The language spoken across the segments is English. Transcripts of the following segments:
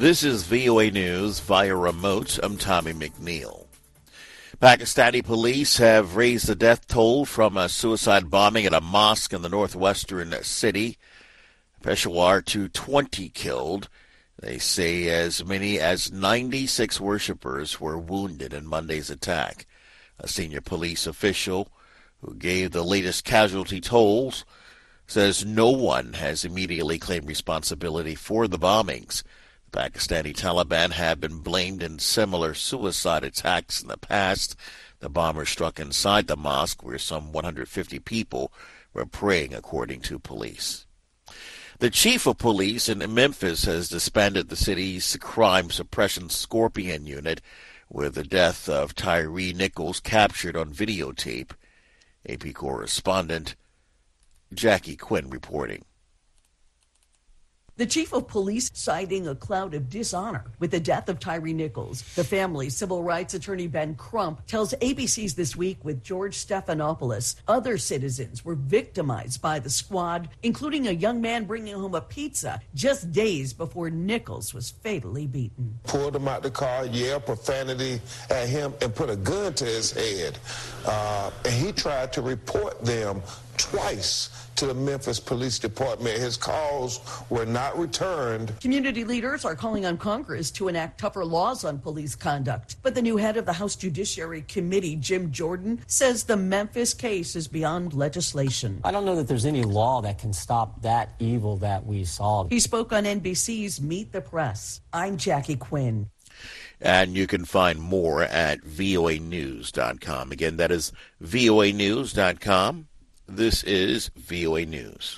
This is VOA News via remote. I'm Tommy McNeil. Pakistani police have raised the death toll from a suicide bombing at a mosque in the northwestern city, Peshawar, to 20 killed. They say as many as 96 worshippers were wounded in Monday's attack. A senior police official who gave the latest casualty tolls says no one has immediately claimed responsibility for the bombings. The Pakistani Taliban have been blamed in similar suicide attacks in the past. The bombers struck inside the mosque where some 150 people were praying, according to police. The chief of police in Memphis has disbanded the city's crime suppression Scorpion unit with the death of Tyree Nichols captured on videotape. AP correspondent Jackie Quinn reporting. The chief of police citing a cloud of dishonor with the death of Tyree Nichols. The family's civil rights attorney Ben Crump tells ABC's This Week with George Stephanopoulos other citizens were victimized by the squad, including a young man bringing home a pizza just days before Nichols was fatally beaten. Pulled him out the car, yelled profanity at him, and put a gun to his head. And he tried to report them twice to the Memphis Police Department. His calls were not returned. Community leaders are calling on Congress to enact tougher laws on police conduct. But the new head of the House Judiciary Committee, Jim Jordan, says the Memphis case is beyond legislation. I don't know that there's any law that can stop that evil that we saw. He spoke on NBC's Meet the Press. I'm Jackie Quinn. And you can find more at voanews.com. Again, that is voanews.com. This is VOA News.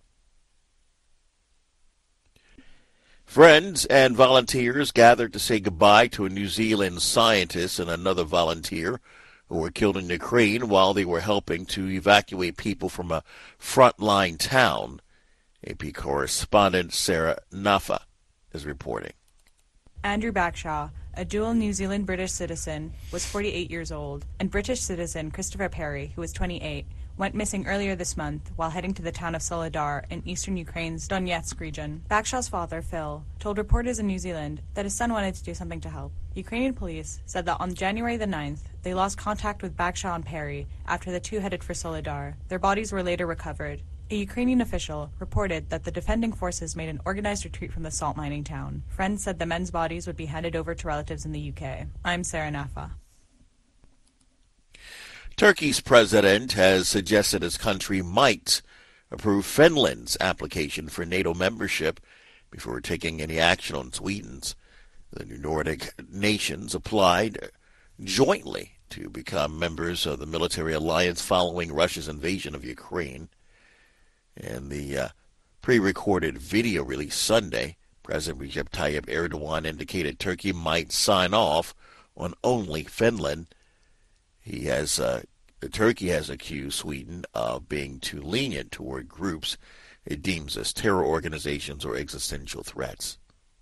Friends and volunteers gathered to say goodbye to a New Zealand scientist and another volunteer who were killed in Ukraine while they were helping to evacuate people from a frontline town. AP correspondent Sarah Nafa is reporting. Andrew Bagshaw, a dual New Zealand-British citizen, was 48 years old, and British citizen Christopher Perry, who was 28, went missing earlier this month while heading to the town of Soledar in eastern Ukraine's Donetsk region. Bagshaw's father, Phil, told reporters in New Zealand that his son wanted to do something to help. Ukrainian police said that on January the 9th, they lost contact with Bagshaw and Perry after the two headed for Soledar. Their bodies were later recovered. A Ukrainian official reported that the defending forces made an organized retreat from the salt mining town. Friends said the men's bodies would be handed over to relatives in the UK. I'm Sarah Nafa. Turkey's president has suggested his country might approve Finland's application for NATO membership before taking any action on Sweden's. The Nordic nations applied jointly to become members of the military alliance following Russia's invasion of Ukraine. In the pre-recorded video released Sunday, President Recep Tayyip Erdogan indicated Turkey might sign off on only Finland. Turkey has accused Sweden of being too lenient toward groups it deems as terror organizations or existential threats.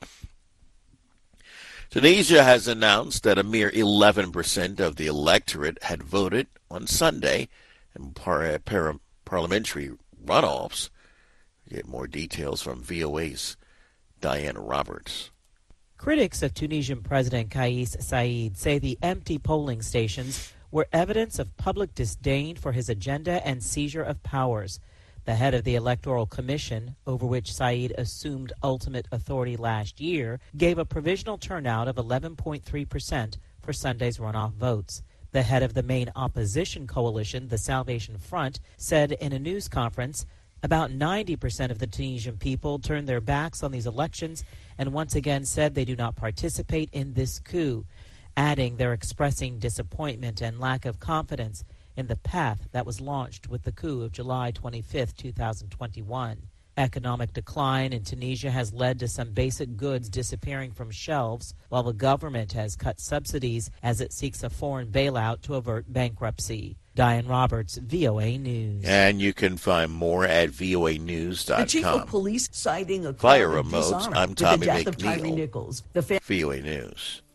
Tunisia has announced that a mere 11% of the electorate had voted on Sunday in parliamentary runoffs. We get more details from VOA's Diana Roberts. Critics of Tunisian President Kais Saied say the empty polling stations were evidence of public disdain for his agenda and seizure of powers. The head of the Electoral Commission, over which Saied assumed ultimate authority last year, gave a provisional turnout of 11.3% for Sunday's runoff votes. The head of the main opposition coalition, the Salvation Front, said in a news conference, about 90% of the Tunisian people turned their backs on these elections and once again said they do not participate in this coup, adding they're expressing disappointment and lack of confidence in the path that was launched with the coup of July 25, 2021. Economic decline in Tunisia has led to some basic goods disappearing from shelves, while the government has cut subsidies as it seeks a foreign bailout to avert bankruptcy. Diane Roberts, VOA News. And you can find more at voanews.com. The chief of police citing a Via cloud of remote, dishonor I'm with the Tommy death of Tyree McNeil, Nichols. VOA News.